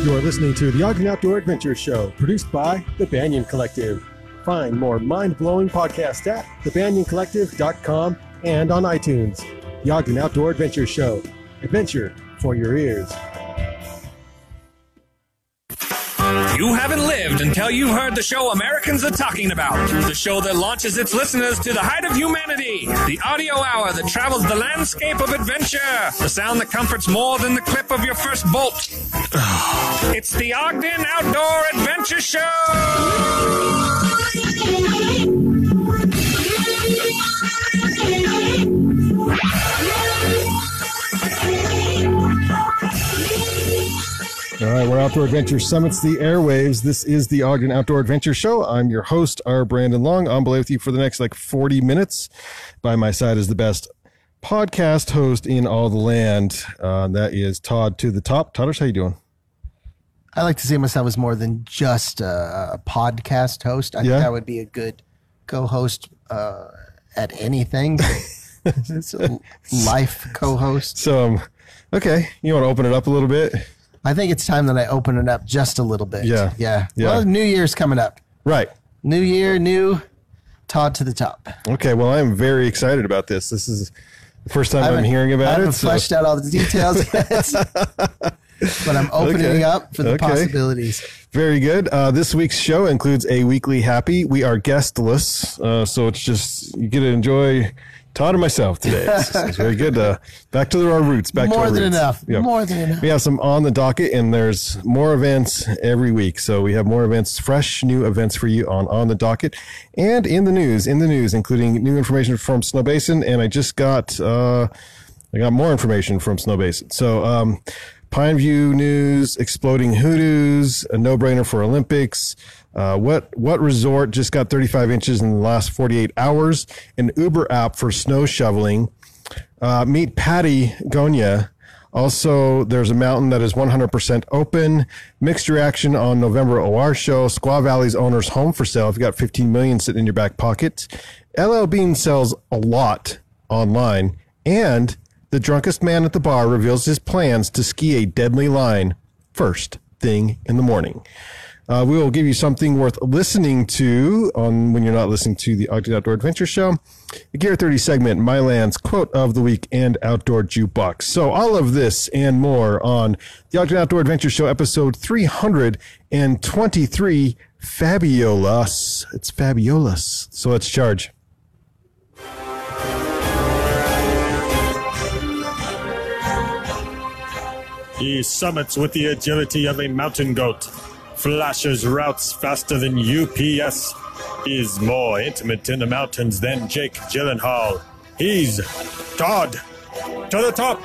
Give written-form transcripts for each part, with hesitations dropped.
You are listening to the Ogden Outdoor Adventure Show, produced by The Banyan Collective. Find more mind-blowing podcasts at thebanyancollective.com and on iTunes. The Ogden Outdoor Adventure Show. Adventure for your ears. You haven't lived until you've heard the show Americans are talking about. The show that launches its listeners to the height of humanity. The audio hour that travels the landscape of adventure. The sound that comforts more than the clip of your first bolt. It's the Ogden Outdoor Adventure Show. All right, we're Outdoor Adventure Summits the airwaves. This is the Ogden Outdoor Adventure Show. I'm your host, R. Brandon Long. I'm with you for the next 40 minutes. By my side is the best podcast host in all the land. That is Todd to the Top. Todders, how you doing? I like to see myself as more than just a podcast host. I think I would be a good co-host at anything. It's a life co-host. So, okay, you want to open it up a little bit? I think it's time that I open it up just a little bit. Yeah. Well, New Year's coming up. Right. New Year, new Todd to the Top. Okay, well, I'm very excited about this. This is the first time I'm hearing about it. I haven't fleshed out all the details yet. But I'm opening up for the possibilities. Very good. This week's show includes a weekly happy. We are guestless, so it's just you get to enjoy Todd and myself today. It's very good. Back to our roots. More than enough. More than enough. We have some on the docket, and there's more events every week. So we have more events, fresh new events for you on the docket, and in the news, including new information from Snow Basin. And I just got I got more information from Snow Basin. So Pineview news, exploding hoodoos, a no-brainer for Olympics. What resort just got 35 inches in the last 48 hours? An Uber app for snow shoveling. Meet Patagonia. Also, there's a mountain that is 100% open. Mixed reaction on November OR show. Squaw Valley's owner's home for sale. If you got $15 million sitting in your back pocket. LL Bean sells a lot online. And the drunkest man at the bar reveals his plans to ski a deadly line first thing in the morning. We will give you something worth listening to on when you're not listening to the Ogden Outdoor Adventure Show. The Gear 30 segment, Myland's Quote of the Week, and Outdoor Jukebox. So all of this and more on the Ogden Outdoor Adventure Show, episode 323, Fabulous. It's fabulous. So let's charge. He summits with the agility of a mountain goat, flashes routes faster than UPS, is more intimate in the mountains than Jake Gyllenhaal. He's Todd to the Top.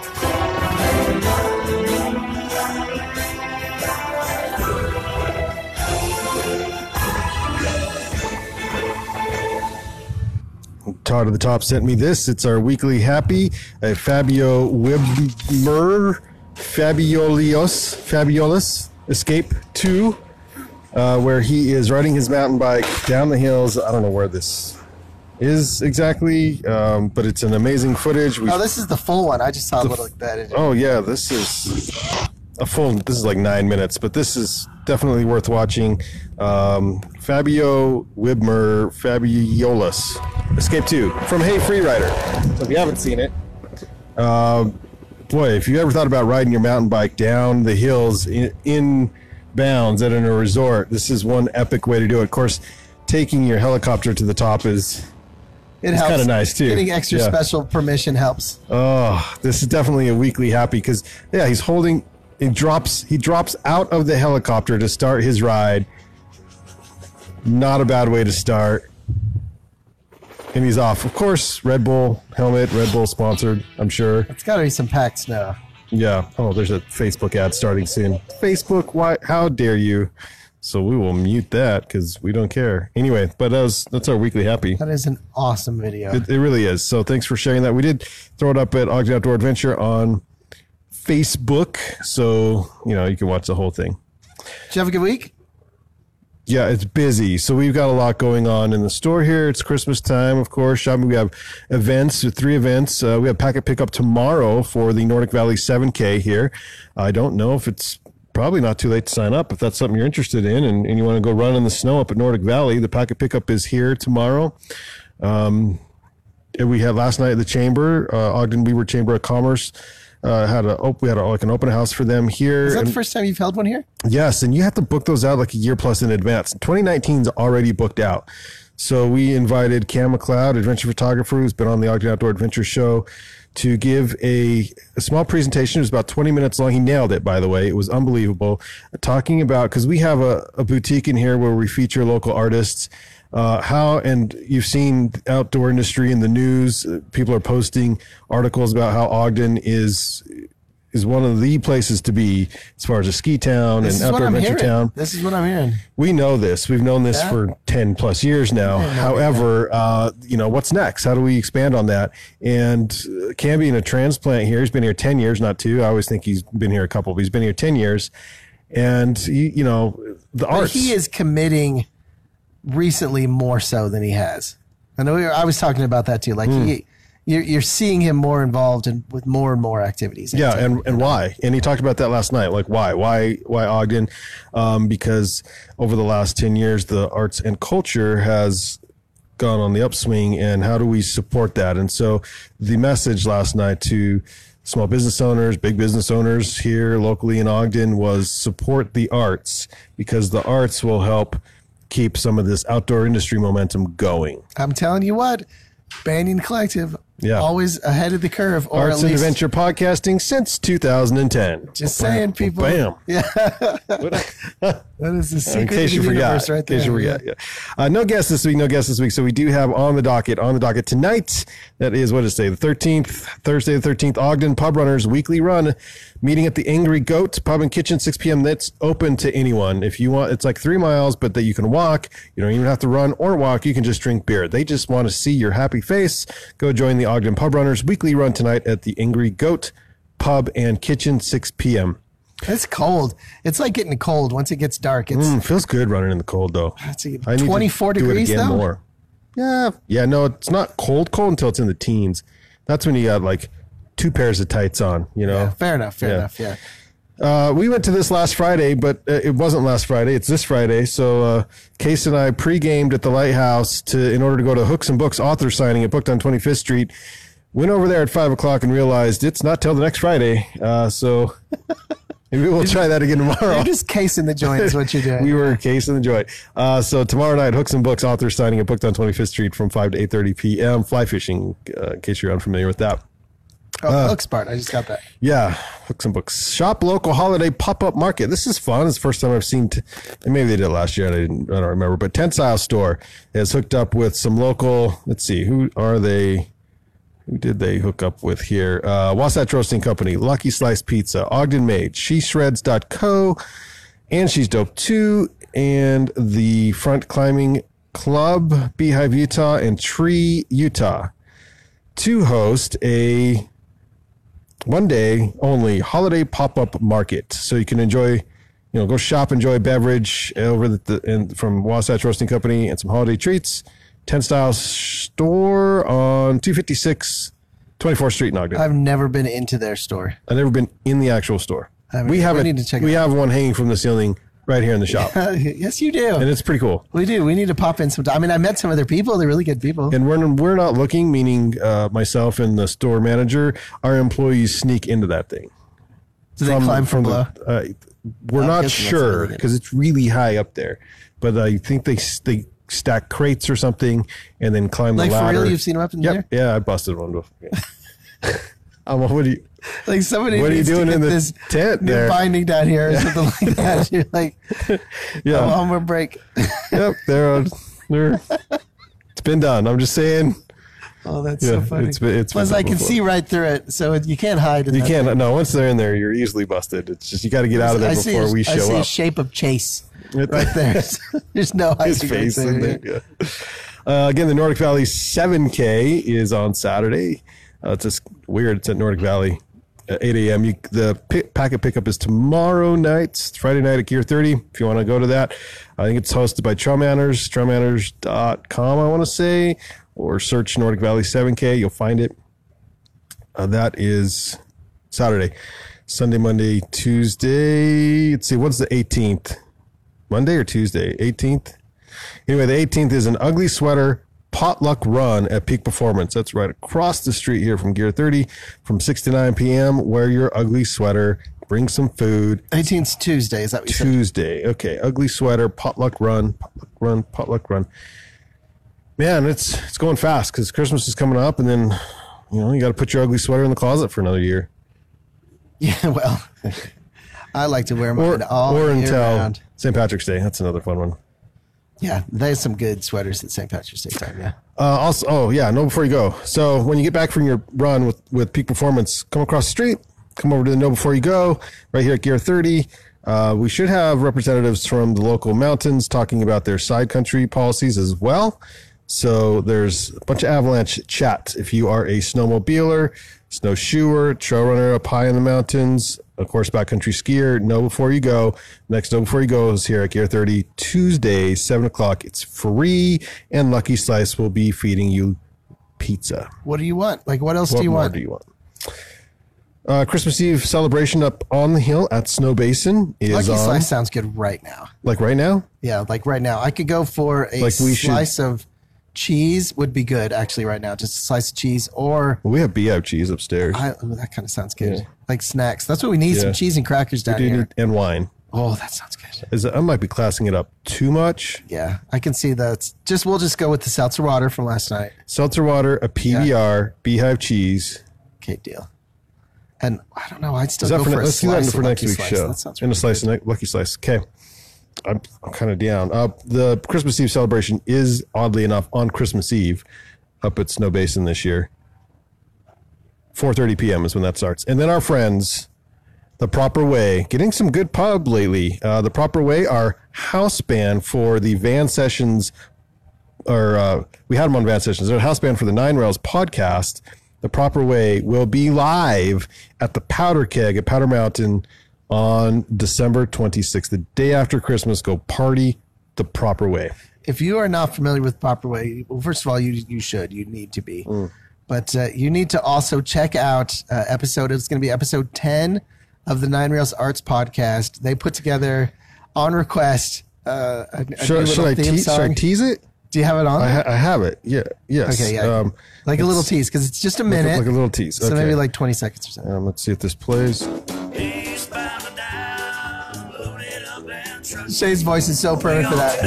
Todd to the Top sent me this. It's our weekly happy, a Fabio Wibmer Fabulous Escape 2, where he is riding his mountain bike down the hills. I don't know where this is exactly, but it's an amazing footage. This is the full one. I just saw a little like that. Oh, yeah, this is a full, this is like 9 minutes, but this is definitely worth watching. Fabio Wibmer Fabulous Escape 2 from Hey Freerider. So if you haven't seen it, boy, if you ever thought about riding your mountain bike down the hills in bounds at a resort, this is one epic way to do it. Of course, taking your helicopter to the top is kind of nice too. Getting extra special permission helps. Oh, this is definitely a weekly happy because he drops out of the helicopter to start his ride. Not a bad way to start. And he's off. Of course, Red Bull helmet, Red Bull sponsored, I'm sure. It's got to be some packed snow. Yeah. Oh, there's a Facebook ad starting soon. Facebook, why? How dare you? So we will mute that because we don't care. Anyway, but that's our weekly happy. That is an awesome video. It really is. So thanks for sharing that. We did throw it up at Ogden Outdoor Adventure on Facebook. So, you can watch the whole thing. Did you have a good week? Yeah, it's busy. So we've got a lot going on in the store here. It's Christmas time, of course. Shopping. We have events, 3 events. We have packet pickup tomorrow for the Nordic Valley 7K here. I don't know if it's probably not too late to sign up if that's something you're interested in, and you want to go run in the snow up at Nordic Valley. The packet pickup is here tomorrow. We had last night at the Chamber, Ogden Weaver Chamber of Commerce. We had an open house for them here. Is that the first time you've held one here? Yes, and you have to book those out like a year plus in advance. 2019 is already booked out. So we invited Cam McLeod, adventure photographer who's been on the Ogden Outdoor Adventure Show, to give a small presentation. It was about 20 minutes long. He nailed it, by the way. It was unbelievable. Talking about, because we have a boutique in here where we feature local artists, and you've seen the outdoor industry in the news. People are posting articles about how Ogden is one of the places to be as far as a ski town and outdoor adventure town. This is what I'm hearing. We know this. We've known this for 10 plus years now. However, what's next? How do we expand on that? And Cam being a transplant here, he's been here 10 years, not 2. I always think he's been here a couple, but he's been here 10 years. And, the arts. He is committing recently more so than he has. I know I was talking about that too. Like you're seeing him more involved with more and more activities. Yeah. And why? And he talked about that last night. Like why Ogden? Because over the last 10 years, the arts and culture has gone on the upswing, and how do we support that? And so the message last night to small business owners, big business owners here locally in Ogden was support the arts, because the arts will help keep some of this outdoor industry momentum going. I'm telling you what, Banyan Collective, always ahead of the curve. Or Arts and Adventure podcasting since 2010. Just saying, people. Bam. Yeah. That is the secret in case you forgot. right there. In case you forgot. Yeah. No guests this week. So we do have on the docket tonight. That is, what is it, Thursday the 13th, Ogden Pub Runners weekly run, meeting at the Angry Goat Pub and Kitchen, 6 p.m. That's open to anyone. If you want, it's like 3 miles, but that you can walk. You don't even have to run or walk. You can just drink beer. They just want to see your happy face. Go join the Ogden Pub Runners weekly run tonight at the Angry Goat Pub and Kitchen, 6 p.m. It's cold. It's like getting cold once it gets dark. It feels good running in the cold, though. It's 24 degrees, though? More. Yeah, no, it's not cold until it's in the teens. That's when you got like 2 pairs of tights on, Yeah, fair enough, we went to this last Friday, but it wasn't last Friday. It's this Friday. So Case and I pre-gamed at the Lighthouse in order to go to Hooks and Books author signing at Booked on 25th Street. Went over there at 5 o'clock and realized it's not till the next Friday. So maybe we'll try that again tomorrow. You're just casing the joint is what you're doing. We were casing the joint. So tomorrow night, Hooks and Books author signing at Booked on 25th Street from 5 to 8:30 p.m. Fly fishing, in case you're unfamiliar with that. Hooks part. I just got that. Yeah, Hooks and Books. Shop local holiday pop-up market. This is fun. It's the first time I've seen, and maybe they did it last year, and I don't remember, but Tent Style Store has hooked up with some local, let's see, who are they? Who did they hook up with here? Wasatch Roasting Company, Lucky Slice Pizza, Ogden Made, SheShreds.co, and She's Dope Too, and the Front Climbing Club, Beehive Utah, and Tree Utah to host a one-day only holiday pop-up market. So you can enjoy, go shop, enjoy a beverage from Wasatch Roasting Company and some holiday treats. Tent Style Store on 256 24th Street in Ogden. I've never been into their store. I've never been in the actual store. We need to check it out. We have one hanging from the ceiling right here in the shop. Yes, you do. And it's pretty cool. We do. We need to pop in sometime. I mean, I met some other people. They're really good people. And we're not looking, meaning myself and the store manager, our employees sneak into that thing. Do they climb from below? We're not sure because it's really high up there. But I think they stack crates or something and then climb the ladder. Like for real? You've seen them up in there? Yeah, I busted one before. Yeah. What do you... Like somebody what are you doing in this tent new there? Binding down here or something like that. You're like, yeah, I'm on my break. Yep, they're it's been done. I'm just saying. Oh, that's so funny. It's Plus, I can see right through it, so you can't hide. You can't. No, once they're in there, you're easily busted. It's just you got to get out of there before we show up. I see a shape of Chase right there. There's no hiding. His face in there. Yeah. Again, the Nordic Valley 7K is on Saturday. It's just weird. It's at Nordic Valley. 8 a.m. The packet pickup is tomorrow night, Friday night at Gear 30. If you want to go to that, I think it's hosted by Trailmanners, trailmanners.com, I want to say, or search Nordic Valley 7K. You'll find it. That is Saturday. Sunday, Monday, Tuesday. Let's see, what's the 18th? Monday or Tuesday? 18th? Anyway, the 18th is an ugly sweater potluck run at Peak Performance. That's right across the street here from Gear 30 from 6 to 9 p.m. Wear your ugly sweater. Bring some food. 18th's Tuesday. Is that what you said? Tuesday. Okay. Ugly sweater, potluck run. Man, it's going fast because Christmas is coming up, and then, you got to put your ugly sweater in the closet for another year. Yeah, well, I like to wear mine all or year until round. St. Patrick's Day. That's another fun one. Yeah, there's some good sweaters at St. Patrick's Day time, yeah. Also, know before you go. So when you get back from your run with Peak Performance, come across the street, come over to the Know Before You Go, right here at Gear 30. We should have representatives from the local mountains talking about their side country policies as well. So there's a bunch of avalanche chat. If you are a snowmobiler, snowshoer, trail runner up high in the mountains, of course, backcountry skier, Know Before You Go. Next Know Before You Go is here at Gear 30, Tuesday, 7 o'clock. It's free, and Lucky Slice will be feeding you pizza. What do you want? Like, what else do you want? What more do you want? Christmas Eve celebration up on the hill at Snow Basin is Lucky on. Slice sounds good right now. Like right now? Yeah, like right now. I could go for a slice of cheese would be good, actually, right now. Just a slice of cheese or... Well, we have Beehive cheese upstairs. That kind of sounds good. Yeah. Like snacks. That's what we need, some cheese and crackers down here. And wine. Oh, that sounds good. I might be classing it up too much. Yeah, I can see that. We'll just go with the seltzer water from last night. Seltzer water, a PBR, Beehive cheese. Okay, deal. And I don't know, I'd still go for a let's slice do that for of next Lucky week's Slice. show. That sounds and a slice good. of Lucky Slice. Okay. I'm kind of down. The Christmas Eve celebration is, oddly enough, on Christmas Eve up at Snow Basin this year. 4:30 p.m. is when that starts. And then our friends, The Proper Way, getting some good pub lately. The Proper Way, our house band for the Van Sessions, we had them on Van Sessions. They're a house band for the Nine Rails podcast. The Proper Way will be live at the Powder Keg at Powder Mountain on December 26th, the day after Christmas. Go party the Proper Way. If you are not familiar with Proper Way, well, first of all, you need to be. But you need to also check out it's going to be episode 10 of the Nine Rails Arts podcast. They put together, on request, a should I tease it? Do you have it on? I have it. Yeah. Yes. Okay. Yeah. Like a little tease, because it's just a minute. Like a little tease. So maybe like 20 seconds or something. Let's see if this plays. Shay's voice is so perfect for that.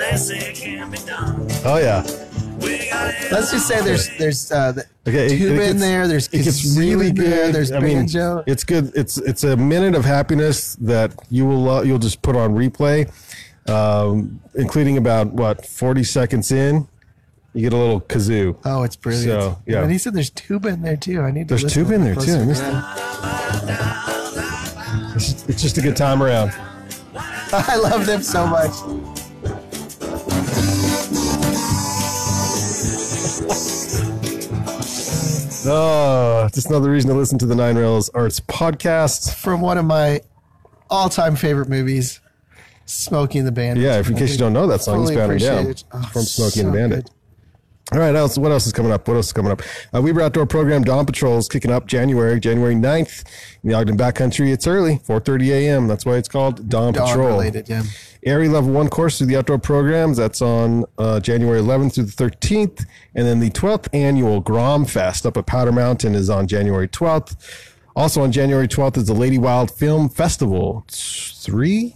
Oh yeah. Let's just say there's okay, tuba in there. There's it gets really good. There's banjo. It's good. It's a minute of happiness that you'll just put on replay, including about 40 seconds in. You get a little kazoo. Oh, it's brilliant. So, yeah. And he said there's tuba in there too. There's tuba in there too. I missed it. It's just a good time around. I love them so much. Oh, just another reason to listen to the Nine Rails Arts podcast. From one of my all-time favorite movies, Smokey and the Bandit. Yeah, in case you don't know that song, he's bound down from Smokey and the Bandit. Good. All right, what else is coming up? Weber Outdoor Program Dawn Patrol is kicking up January 9th in the Ogden Backcountry. It's early, 4:30 a.m. That's why it's called Dawn Patrol. Related, yeah. ARI Level 1 course through the outdoor programs. That's on January 11th through the 13th. And then the 12th annual Grom Fest up at Powder Mountain is on January 12th. Also on January 12th is the Lady Wild Film Festival. Boy,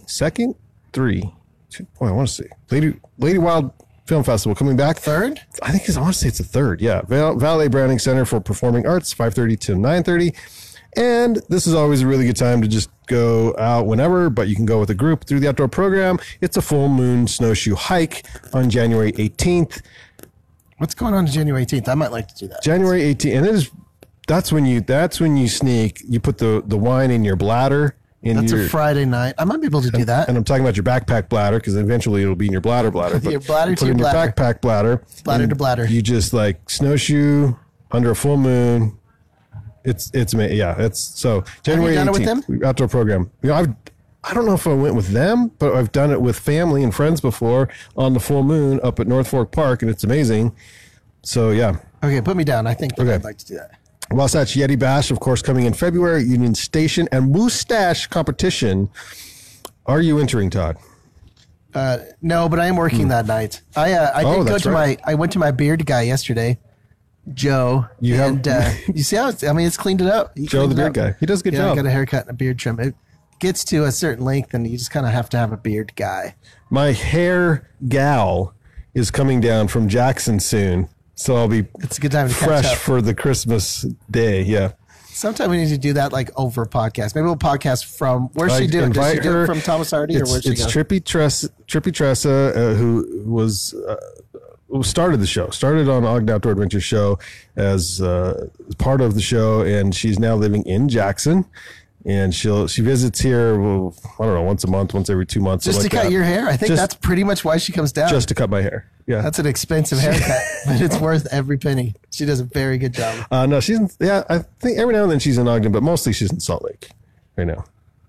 I want to see. Lady Wild Film Festival coming back. Third? I want to say it's the third. Yeah. Valley Browning Center for Performing Arts, 5:30 to 9:30. And this is always a really good time to just go out whenever, but you can go with a group through the outdoor program. It's a full moon snowshoe hike on January 18th. What's going on January 18th? I might like to do that. January 18th. And that's when you sneak, you put the wine in your bladder. That's a Friday night. I might be able to do that. And I'm talking about your backpack bladder, because eventually it'll be in your bladder. Your bladder to your bladder. Your backpack bladder. Bladder to bladder. You just snowshoe under a full moon. It's January 18th. Have you done it with them? Outdoor program. I don't know if I went with them, but I've done it with family and friends before on the full moon up at North Fork Park, and it's amazing. So yeah. Okay, put me down. I think I'd like to do that. Wasatch Yeti Bash, of course, coming in February. Union Station and Mustache competition. Are you entering, Todd? No, but I am working that night. I did go to I went to my beard guy yesterday, Joe. You see how it's cleaned it up. Joe the beard guy. He does a good job. I got a haircut and a beard trim. It gets to a certain length, and you just kind of have to have a beard guy. My hair gal is coming down from Jackson soon, so I'll be it's a good time to fresh catch up for the Christmas day. Yeah. Sometime we need to do that like over podcast. Maybe we'll podcast from where's she doing? Does she do it from Thomas Hardy or where's she go? It's Trippy Tressa, who was who started the show, started on Ogden Outdoor Adventure Show as part of the show, and she's now living in Jackson. And she visits here, well, I don't know, once a month, once every 2 months. Just to cut your hair? I think that's pretty much why she comes down. Just to cut my hair. Yeah. That's an expensive haircut, but it's worth every penny. She does a very good job. No, she's in, I think every now and then she's in Ogden, but mostly she's in Salt Lake right now.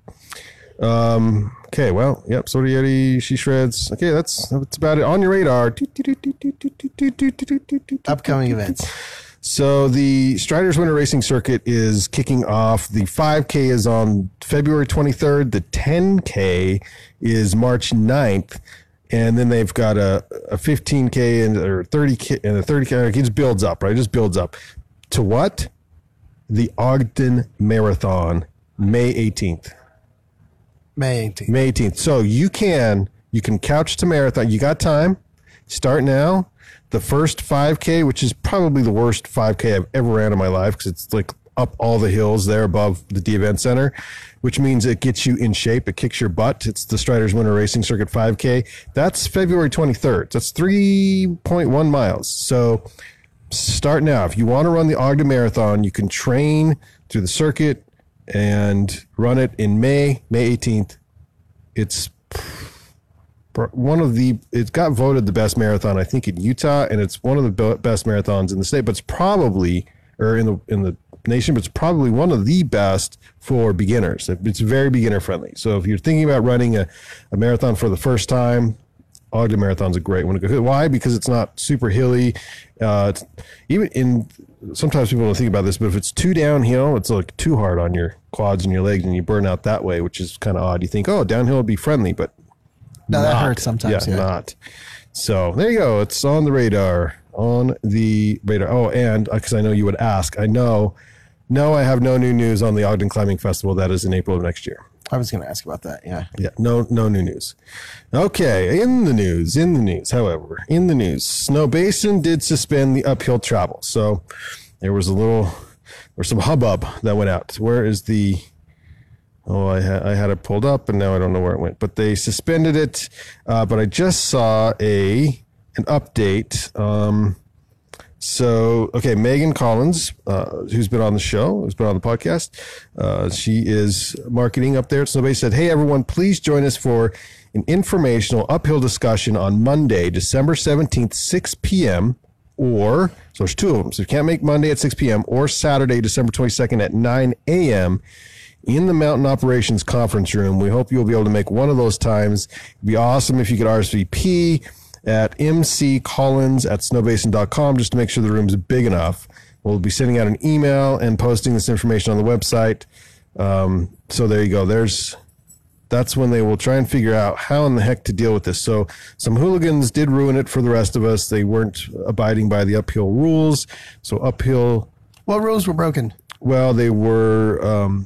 Okay, well, yep, Soda Yeti, she shreds. Okay, that's about it. On your radar. Upcoming events. So the Strider's Winter Racing Circuit is kicking off. The 5K is on February 23rd. The 10K is March 9th. And then they've got a 15K or 30K and a 30K. It just builds up, right? It just builds up. To what? The Ogden Marathon, May 18th. May 18th. May 18th. So you can couch to marathon. You got time. Start now. The first 5K, which is probably the worst 5K I've ever ran in my life because it's like up all the hills there above the D Event Center, which means it gets you in shape. It kicks your butt. It's the Strider's Winter Racing Circuit 5K. That's February 23rd. That's 3.1 miles. So start now. If you want to run the Ogden Marathon, you can train through the circuit and run it in May 18th. It's it got voted the best marathon, I think, in Utah, and it's one of the best marathons in the state, but it's probably, or in the nation, but it's probably one of the best for beginners. It's very beginner friendly. So if you're thinking about running a marathon for the first time, Ogden Marathon's a great one to go. Why? Because it's not super hilly. Sometimes people don't think about this, but if it's too downhill, it's like too hard on your quads and your legs, and you burn out that way, which is kind of odd. You think, downhill would be friendly, but no, that hurts sometimes. Yeah, not. So there you go. It's on the radar. On the radar. Oh, and because I know you would ask, I have no new news on the Ogden Climbing Festival. That is in April of next year. I was going to ask about that. Yeah. Yeah. No new news. Okay. In the news, however, Snow Basin did suspend the uphill travel. So there was some hubbub that went out. Where is the? Oh, I had it pulled up, and now I don't know where it went. But they suspended it. But I just saw an update. Megan Collins, who's been on the show, who's been on the podcast, she is marketing up there at Snow Basin, said, "Hey, everyone, please join us for an informational uphill discussion on Monday, December 17th, 6 p.m., so there's two of them. So you can't make Monday at 6 p.m. or Saturday, December 22nd at 9 a.m., in the Mountain Operations Conference Room. We hope you'll be able to make one of those times. It'd be awesome if you could RSVP at mccollins@snowbasin.com just to make sure the room's big enough. We'll be sending out an email and posting this information on the website. So there you go. That's when they will try and figure out how in the heck to deal with this. So some hooligans did ruin it for the rest of us. They weren't abiding by the uphill rules. So uphill. What rules were broken? Well, they were,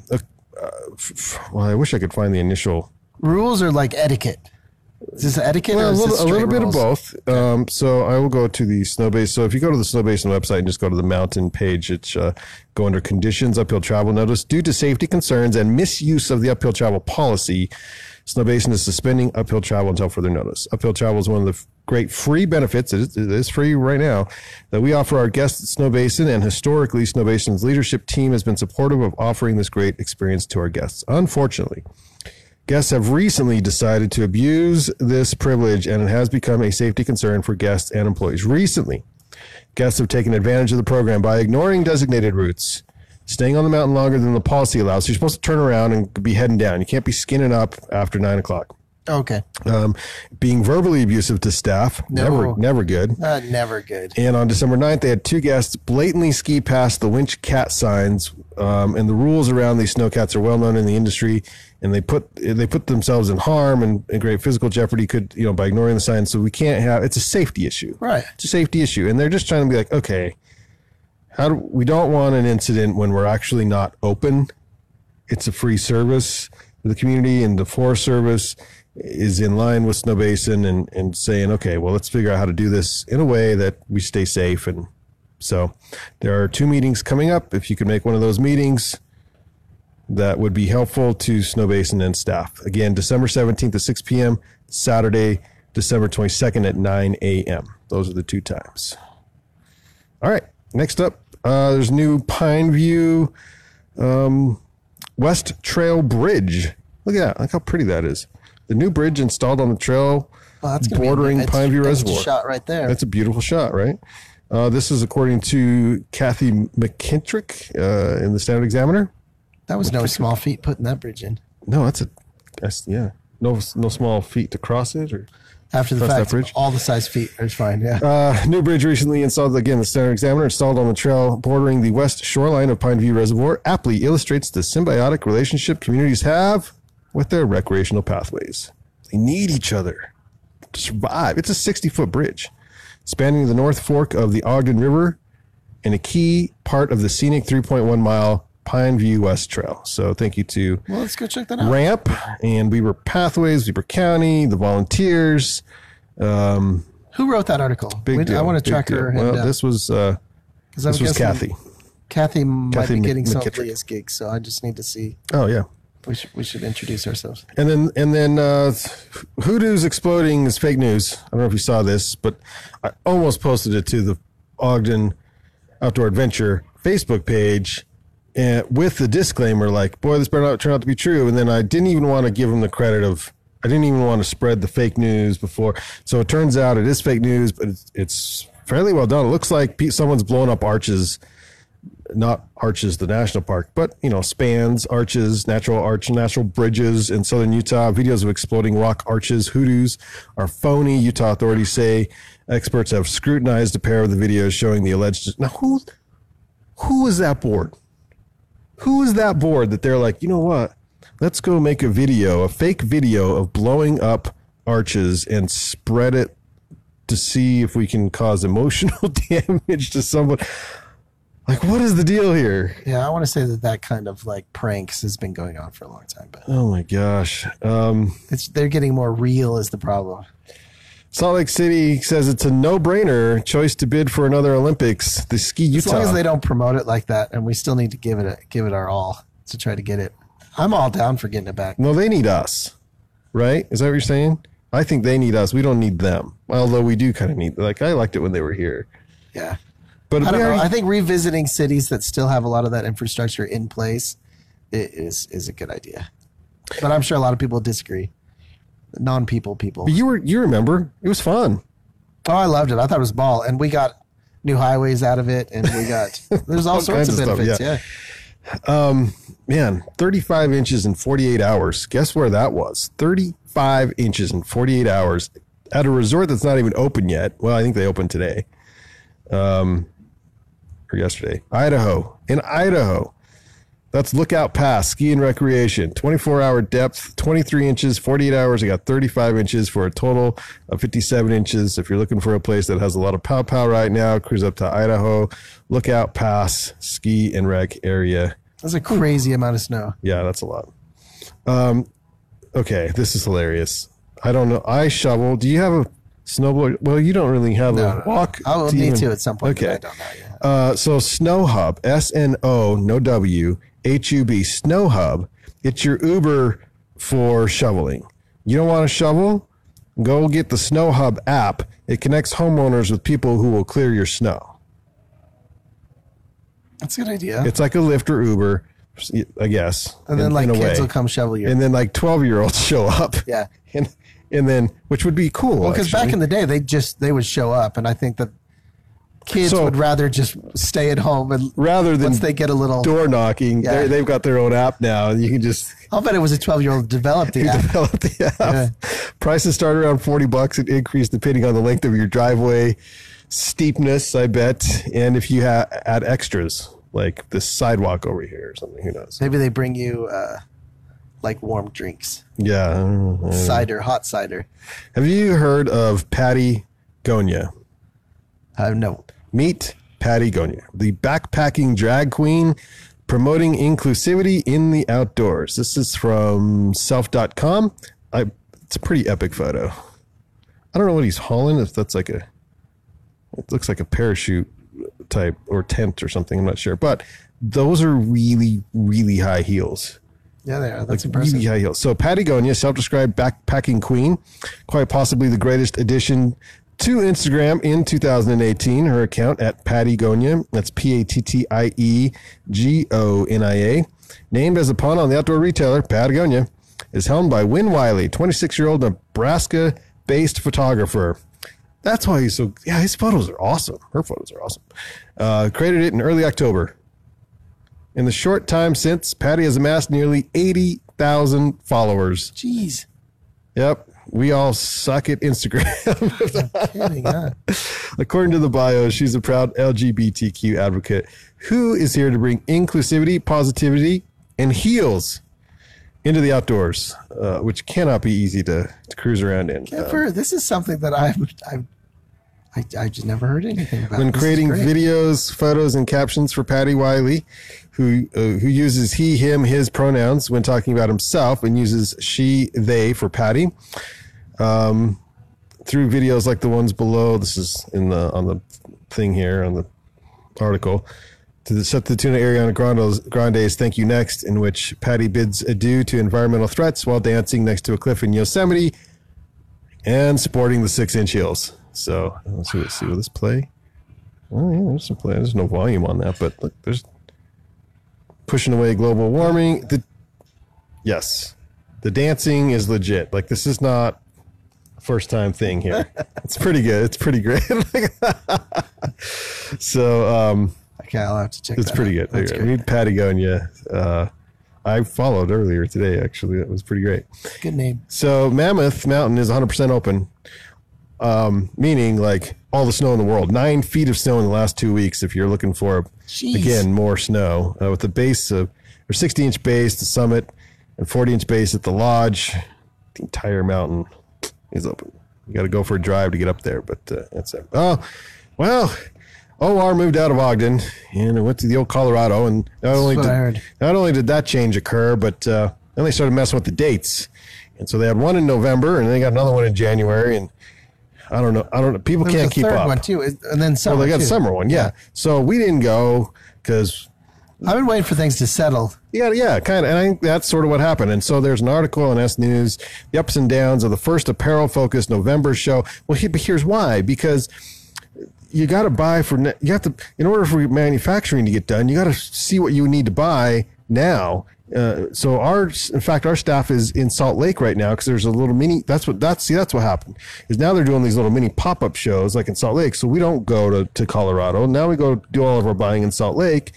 I wish I could find the initial rules or like etiquette. Is this etiquette? Well, or is this a little bit rules? of both. So I will go to the Snow Basin. So if you go to the Snow Basin website and just go to the mountain page, it's go under conditions, uphill travel notice. Due to safety concerns and misuse of the uphill travel policy, Snow Basin is suspending uphill travel until further notice. Uphill travel is one of the great free benefits, it is free right now, that we offer our guests at Snow Basin, and historically, Snow Basin's leadership team has been supportive of offering this great experience to our guests. Unfortunately, guests have recently decided to abuse this privilege, and it has become a safety concern for guests and employees. Recently, guests have taken advantage of the program by ignoring designated routes, staying on the mountain longer than the policy allows. So you're supposed to turn around and be heading down. You can't be skinning up after 9 o'clock. Okay. Being verbally abusive to staff. No. Never good. Never good. And on December 9th, they had 2 guests blatantly ski past the winch cat signs. And the rules around these snowcats are well known in the industry. And they put themselves in harm and great physical jeopardy by ignoring the signs. So we can't it's a safety issue. Right. It's a safety issue. And they're just trying to be like, okay, we don't want an incident when we're actually not open. It's a free service to the community, and the Forest Service is in line with Snowbasin and saying, okay, well, let's figure out how to do this in a way that we stay safe. And so there are 2 meetings coming up. If you could make one of those meetings, that would be helpful to Snowbasin and staff. Again, December 17th at 6 p.m., Saturday, December 22nd at 9 a.m. Those are the 2 times. All right, next up, there's new Pineview West Trail Bridge. Look at that. Look how pretty that is. The new bridge installed on the trail bordering Pineview Reservoir. That's a shot right there. That's a beautiful shot, right? This is according to Kathy McKintrick in the Standard Examiner. That was no small feat putting that bridge in. No, no small feet to cross it or after the fact. Bridge. All the size feet are fine. Yeah. New bridge recently installed, again, the Standard Examiner, installed on the trail bordering the west shoreline of Pineview Reservoir, aptly illustrates the symbiotic relationship communities have with their recreational pathways. They need each other to survive. It's a 60-foot bridge spanning the North Fork of the Ogden River and a key part of the scenic 3.1-mile Pineview West Trail. So thank you to let's go check that out. Ramp and Weber Pathways, Weber County, the volunteers. Who wrote that article? Big deal. I want to track her. Well, this was Kathy. Kathy might be getting some of McKittrick. Leah's gigs, so I just need to see. Oh yeah. We should introduce ourselves. And then Hoodoo's exploding is fake news. I don't know if you saw this, but I almost posted it to the Ogden Outdoor Adventure Facebook page. And with the disclaimer, like, boy, this better not turn out to be true. And then I didn't even want to give them the credit I didn't even want to spread the fake news before. So it turns out it is fake news, but it's fairly well done. It looks like someone's blown up arches, not Arches, the national park, but, spans, arches, natural bridges in southern Utah. Videos of exploding rock arches, hoodoos are phony, Utah authorities say. Experts have scrutinized a pair of the videos showing the alleged. Now, who is that board? Who is that board that they're like, you know what? Let's go make a fake video of blowing up arches and spread it to see if we can cause emotional damage to someone. Like, what is the deal here? Yeah, I want to say that kind of like pranks has been going on for a long time. But oh my gosh, they're getting more real is the problem. Salt Lake City says it's a no-brainer choice to bid for another Olympics. The Ski Utah. As long as they don't promote it like that, and we still need to give it our all to try to get it. I'm all down for getting it back. No, they need us, right? Is that what you're saying? I think they need us. We don't need them. Although we do kind of need. Like, I liked it when they were here. Yeah, but I don't know. I think revisiting cities that still have a lot of that infrastructure in place is a good idea. But I'm sure a lot of people disagree. Non-people. But you remember, it was fun. Oh, I loved it. I thought it was ball, and we got new highways out of it, and we got there's all sorts of benefits. Stuff, yeah. Man, 35 inches in 48 hours. Guess where that was? 35 inches in 48 hours at a resort that's not even open yet. Well, I think they opened today, or yesterday. In Idaho. That's Lookout Pass, Ski and Recreation. 24-hour depth, 23 inches, 48 hours. I got 35 inches for a total of 57 inches. If you're looking for a place that has a lot of pow-pow right now, cruise up to Idaho. Lookout Pass, Ski and Rec area. That's a crazy amount of snow. Yeah, that's a lot. Okay, this is hilarious. I don't know. I shovel. Do you have a snowboard? Well, you don't really have a walk. I will need to at some point. Okay. But I don't know yet. So Snow Hub, S-N-O, no W, H-U-B, Snow Hub. It's your Uber for shoveling. You don't want to shovel? Go get the Snow Hub app. It connects homeowners with people who will clear your snow. That's a good idea. It's like a Lyft or Uber, I guess. And then kids will come shovel your. And then 12-year-olds show up. Yeah. And then, which would be cool. Well, because back in the day, they would show up, and I think that Kids would rather just stay at home and rather than once they get a little door knocking, they've got their own app now. You can just. I'll bet it was a 12-year-old developed the app. Yeah. Prices start around $40 and increase depending on the length of your driveway steepness, I bet, and if you add extras like the sidewalk over here or something. Who knows? Maybe they bring you like warm drinks. Yeah, cider, hot cider. Have you heard of Patagonia? No. Meet Patagonia, the backpacking drag queen promoting inclusivity in the outdoors. This is from self.com. It's a pretty epic photo. I don't know what he's hauling. If that's it looks like a parachute type or tent or something. I'm not sure. But those are really, really high heels. Yeah, they are. That's impressive. Really high heels. So Patagonia, self-described backpacking queen, quite possibly the greatest addition to Instagram in 2018. Her account at Patagonia, that's Pattiegonia, named as a pun on the outdoor retailer, Patagonia, is helmed by Win Wiley, 26-year-old Nebraska-based photographer. That's why he's so... Yeah, his photos are awesome. Her photos are awesome. Created it in early October. In the short time since, Patty has amassed nearly 80,000 followers. Jeez. Yep. We all suck at Instagram. Kidding, huh? According to the bio, she's a proud LGBTQ advocate who is here to bring inclusivity, positivity, and heels into the outdoors, which cannot be easy to cruise around in. This is something that I just never heard anything about. When creating videos, photos, and captions for Patty Wiley, who uses he, him, his pronouns when talking about himself and uses she, they for Patty, through videos like the ones below. This is on the thing here on the article. To the Set the Tuna Ariana Grande's Thank You Next, in which Patty bids adieu to environmental threats while dancing next to a cliff in Yosemite and sporting the 6-inch heels. So let's see. Will this play? Oh yeah, there's some play. There's no volume on that, but look, there's pushing away global warming. Yes, the dancing is legit. Like, this is not a first time thing here. It's pretty good. It's pretty great. So okay, I'll have to check. It's pretty good. Meet Patagonia. I followed earlier today. Actually, that was pretty great. Good name. So Mammoth Mountain is 100% open. Meaning like all the snow in the world, 9 feet of snow in the last 2 weeks. If you're looking for, again, more snow with the base of, or 60-inch base, the summit, and 40-inch base at the lodge, the entire mountain is open. You got to go for a drive to get up there, but that's it. Oh, well, OR moved out of Ogden and went to the old Colorado, and not only did that change occur, but then they started messing with the dates. And so they had one in November, and they got another one in January, and I don't know. People can't keep up. Third one too, and then summer. Well, they got summer one, yeah. So we didn't go because I've been waiting for things to settle. Yeah, kind of. And I think that's sort of what happened. And so there's an article on S News, the ups and downs of the first apparel-focused November show. Well, here's why: because you got to buy in order for manufacturing to get done, you got to see what you need to buy now. So our staff is in Salt Lake right now because there's a little mini. That's what happened is now they're doing these little mini pop-up shows like in Salt Lake. So we don't go to Colorado. Now we go do all of our buying in Salt Lake.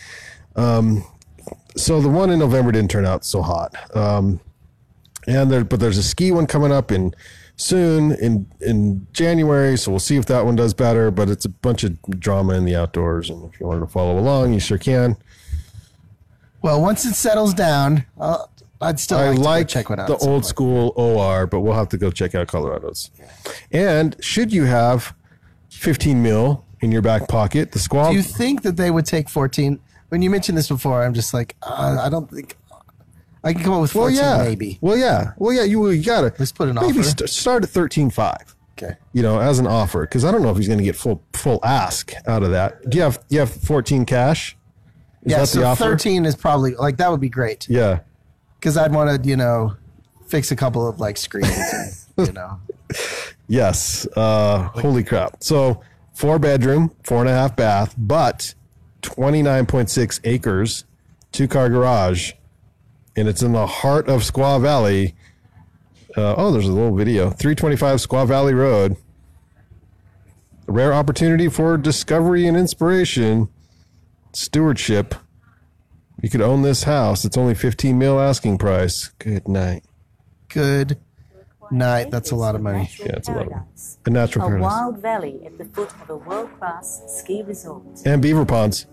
So the one in November didn't turn out so hot. But there's a ski one coming up soon in January. So we'll see if that one does better, but it's a bunch of drama in the outdoors. And if you wanted to follow along, you sure can. Well, once it settles down, I'd still like to check one out. The old school OR, but we'll have to go check out Colorado's. And should you have 15 mil in your back pocket, the Squaw... Do you think that they would take 14? When you mentioned this before, I'm just like, I don't think... I can come up with 14 maybe. Well, yeah, you got to... Let's put an offer. Maybe start at 13.5. Okay. As an offer, because I don't know if he's going to get full ask out of that. Do you have 14 cash? Is that so the offer? 13 is probably, that would be great. Yeah. Because I'd want to, fix a couple of, screens and, Yes. Holy crap. So, 4-bedroom, 4.5 bath, but 29.6 acres, 2-car garage, and it's in the heart of Squaw Valley. There's a little video. 325 Squaw Valley Road. A rare opportunity for discovery and inspiration. Stewardship. You could own this house. It's only $15 million asking price. Good night. Good night. That's a lot of money. Yeah, it's a lot of money. A natural A paradise. wild valley at the foot of a world-class ski resort. And beaver ponds.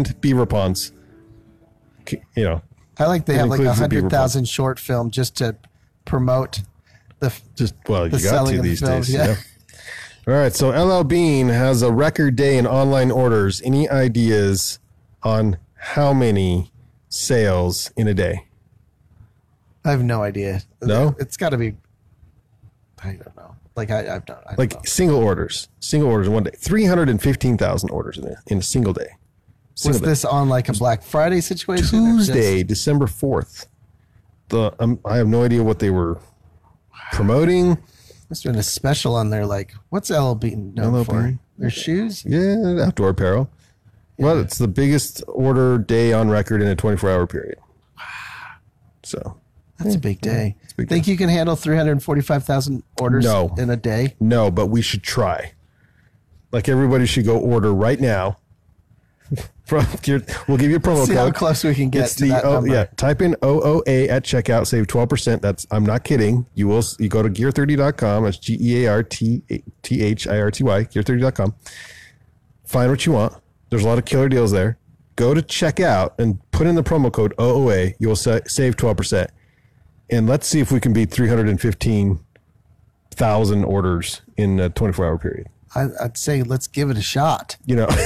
You know, I like they It have like includes the beaver 100,000 short film just to promote the you got selling to of the these films, days. yeah. All right, so LL Bean has a record day in online orders. Any ideas on how many sales in a day? I have no idea. No? It's got to be. I don't know. Like I've done. I don't Like know. single orders in one day. 315,000 orders in a single day. Was this on like a Black Friday situation? or just- Tuesday, December 4th. I have no idea what they were promoting. Must have been a special on there. Like, what's LL Bean known LL for? Bean? Their shoes. Yeah, outdoor apparel. Well, it's the biggest order day on record in a 24-hour period. So, That's a big day. a big Think you can handle 345,000 orders No. in a day? no, but we should try. Like everybody should go order right now. We'll give you a promo See code. how close we can get It's to that number. yeah. Type in OOA at checkout, save 12%. I'm not kidding. You go to gear30.com. It's GEARTHIRTY, gear30.com. Find what you want. There's a lot of killer deals there. Go to checkout and put in the promo code OOA. You will save 12%. And let's see if we can beat 315,000 orders in a 24-hour period. I'd say let's give it a shot. You know.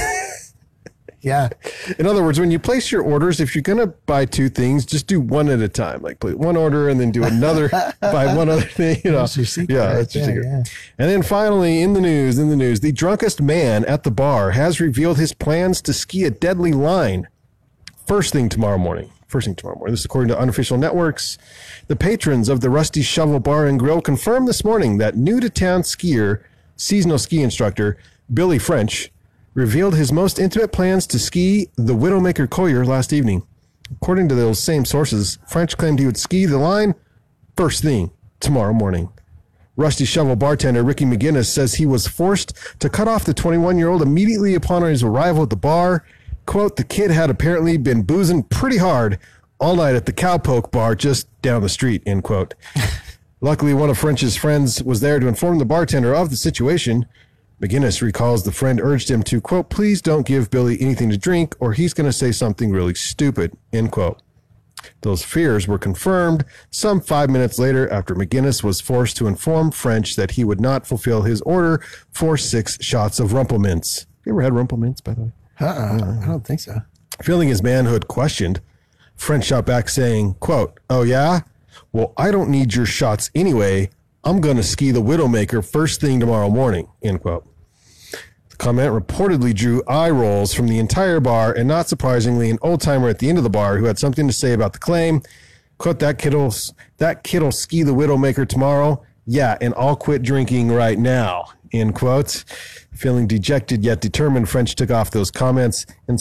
Yeah. In other words, when you place your orders, if you're going to buy two things, just do one at a time. Like place one order and then do another, buy one other thing. You know, That's your secret yeah, right that's your there, secret. yeah. And then finally, in the news, the drunkest man at the bar has revealed his plans to ski a deadly line. First thing tomorrow morning. This is according to unofficial networks. The patrons of the Rusty Shovel Bar and Grill confirmed this morning that new-to-town skier, seasonal ski instructor Billy French, revealed his most intimate plans to ski the Widowmaker Collier last evening. According to those same sources, French claimed he would ski the line first thing tomorrow morning. Rusty Shovel bartender Ricky McGinnis says he was forced to cut off the 21-year-old immediately upon his arrival at the bar. Quote, the kid had apparently been boozing pretty hard all night at the Cowpoke bar just down the street, end quote. Luckily, one of French's friends was there to inform the bartender of the situation. McGinnis recalls the friend urged him to, quote, please don't give Billy anything to drink or he's going to say something really stupid, end quote. Those fears were confirmed some 5 minutes later after McGinnis was forced to inform French that he would not fulfill his order for 6 shots of Rumplemints. You ever had Rumplemints, by the way? I don't think so. Feeling his manhood questioned, French shot back saying, quote, oh yeah? Well, I don't need your shots anyway. I'm going to ski the Widowmaker first thing tomorrow morning, end quote. The comment reportedly drew eye rolls from the entire bar, and not surprisingly, an old-timer at the end of the bar who had something to say about the claim. Quote, that kid'll ski the Widowmaker tomorrow. Yeah, and I'll quit drinking right now, end quote. Feeling dejected yet determined, French took off with those comments and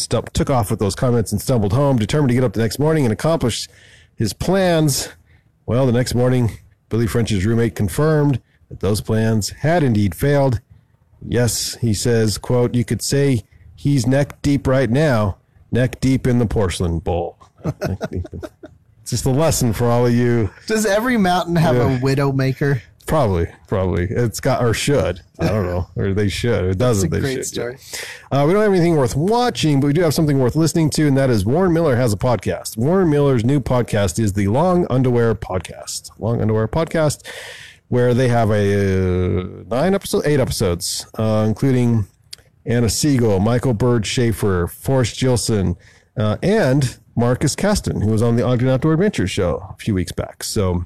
stumbled home, determined to get up the next morning and accomplish his plans. Well, the next morning, Billy French's roommate confirmed that those plans had indeed failed. Yes, he says, quote, you could say he's neck deep right now, neck deep in the porcelain bowl. It's just a lesson for all of you. Does every mountain have a Widowmaker? Probably. It's got, or should. I don't know. Or they should. It doesn't. That's a They great should. story. We don't have anything worth watching, but we do have something worth listening to, and that is Warren Miller has a podcast. Warren Miller's new podcast is the Long Underwear Podcast. Where they have a 8 episodes, including Anna Siegel, Michael Bird Schaefer, Forrest Gilson, and Marcus Caston, who was on the Ogden Outdoor Adventure show a few weeks back. So,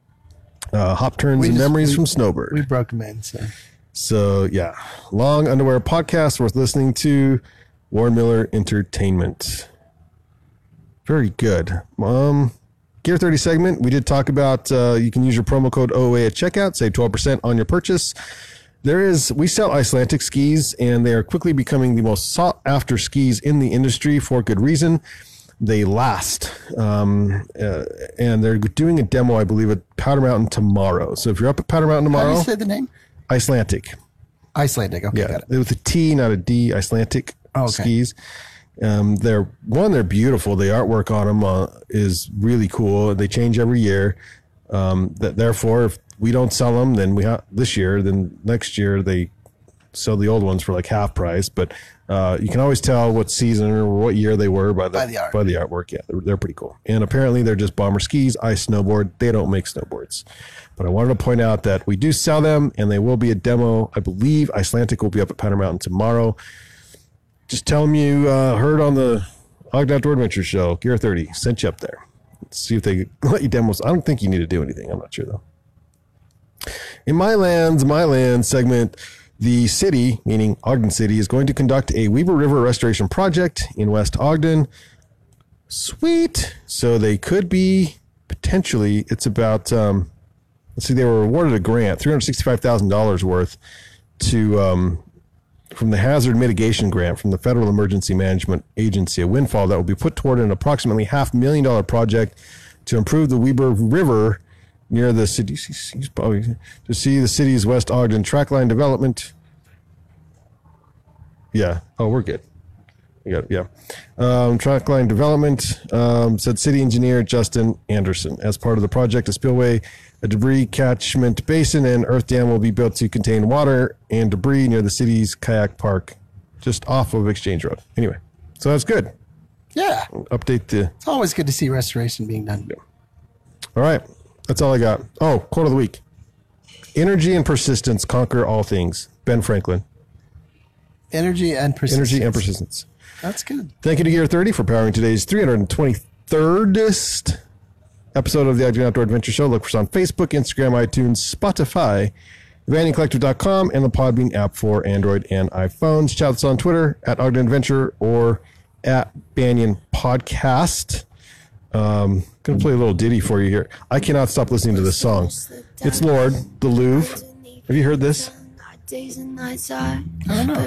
hop turns and memories from Snowbird. We broke them in. So, yeah, Long Underwear Podcast worth listening to. Warren Miller Entertainment. Very good. Gear 30 segment, we did talk about you can use your promo code OOA at checkout, save 12% on your purchase. We sell Icelantic skis, and they are quickly becoming the most sought after skis in the industry for good reason. They last, and they're doing a demo, I believe, at Powder Mountain tomorrow. So if you're up at Powder Mountain How do tomorrow, you say the name? Icelantic. Icelandic. Okay, Yeah, got it. with a T, not a D. Icelandic skis. They're beautiful. The artwork on them is really cool. They change every year. Therefore, if we don't sell them, then this year. Then next year they sell the old ones for like half price. But you can always tell what season or what year they were by the artwork. Yeah, they're pretty cool. And apparently they're just bomber skis. I snowboard. They don't make snowboards. But I wanted to point out that we do sell them, and they will be a demo. I believe Icelandic will be up at Powder Mountain tomorrow. Just tell them you heard on the Ogden Outdoor Adventure Show, Gear 30, sent you up there. Let's see if they let you demos. I don't think you need to do anything. I'm not sure, though. In My Land segment, the city, meaning Ogden City, is going to conduct a Weber River restoration project in West Ogden. Sweet. So they could be potentially, it's about, let's see, they were awarded a grant, $365,000 worth from the Hazard Mitigation Grant from the Federal Emergency Management Agency, a windfall that will be put toward an approximately $500,000 project to improve the Weber River near the city, to see the city's West Ogden trackline development. Yeah. Oh, we're good. We got it. Yeah. Trackline development, said city engineer Justin Anderson. As part of the project, a spillway, a debris catchment basin, and earth dam will be built to contain water and debris near the city's kayak park, just off of Exchange Road. Anyway, so that's good. Yeah. Update the... It's always good to see restoration being done. Yeah. All right. That's all I got. Oh, quote of the week. Energy and persistence conquer all things. Ben Franklin. Energy and persistence. Energy and persistence. That's good. Thank you to Gear 30 for powering today's 323rd episode of the Ogden Outdoor Adventure Show. Look for us on Facebook, Instagram, iTunes, Spotify, VanionCollective.com, and the Podbean app for Android and iPhones. Chat us on Twitter at Ogden Adventure or at Banyan Podcast. Gonna play a little ditty for you here. I cannot stop listening to this song. It's Lord, the Louvre. Have you heard this? I don't know.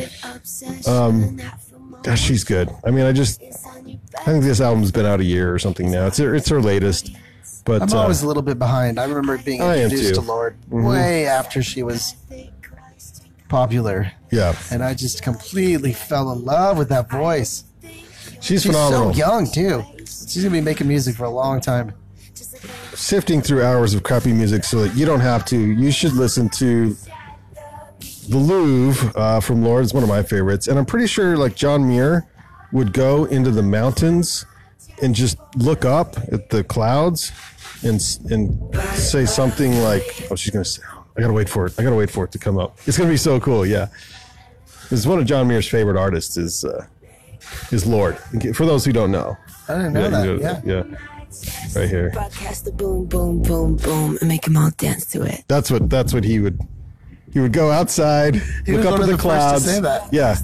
Gosh, she's good. I mean, I think this album's been out a year or something now. It's her latest. But I'm always a little bit behind. I remember being introduced to Lord way after she was popular. Yeah. And I just completely fell in love with that voice. She's phenomenal. So young, too. She's going to be making music for a long time. Sifting through hours of crappy music so that you don't have to. You should listen to The Louvre from Lord. It's one of my favorites. And I'm pretty sure like John Muir would go into the mountains and just look up at the clouds and say something like, oh, she's going to say, I got to wait for it. I got to wait for it to come up. It's going to be so cool. Yeah. It's one of John Muir's favorite artists is Lord. For those who don't know. I didn't know that. Yeah. Right here. Broadcast the boom, boom, boom, boom, and make them all dance to it. That's what he would go outside, look up at the clouds. First to say that. Yeah.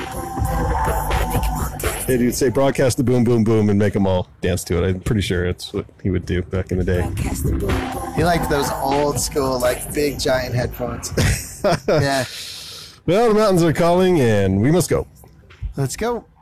And he'd say, broadcast the boom, boom, boom, and make them all dance to it. I'm pretty sure that's what he would do back in the day. He liked those old school, like big giant headphones. Yeah. Well, the mountains are calling, and we must go. Let's go.